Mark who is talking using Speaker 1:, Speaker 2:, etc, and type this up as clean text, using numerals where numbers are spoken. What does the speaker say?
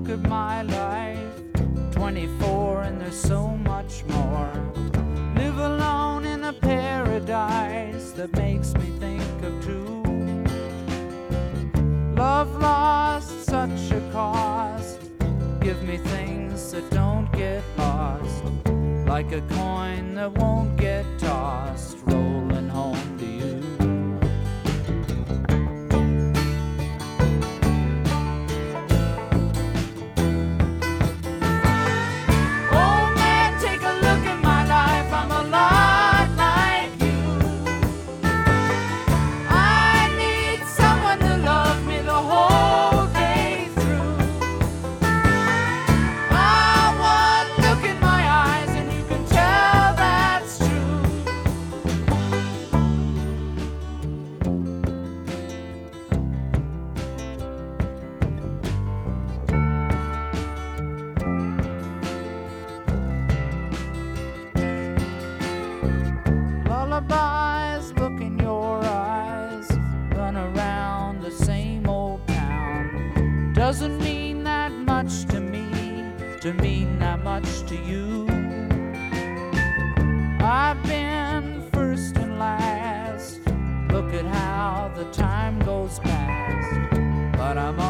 Speaker 1: at my life, 24 and there's so much more. Live alone in a paradise that makes me think of two. Love lost, such a cost. Give me things that don't get lost, like a coin that won't get tossed, rolling home to you. Lullabies, look in your eyes, run around the same old town. Doesn't mean that much to me, to mean that much to you. I've been first and last, look at how the time goes past, but I'm